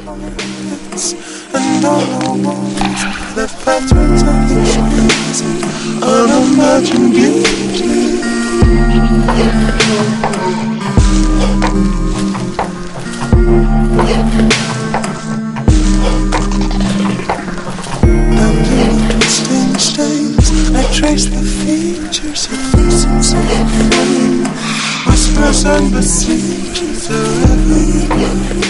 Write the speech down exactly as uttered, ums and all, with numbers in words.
pockets and on the walls, left patterns on the screens, unimagined beauty. Under the twisting stains, I trace the features of innocence and flame. Whispers and besiegers are everywhere.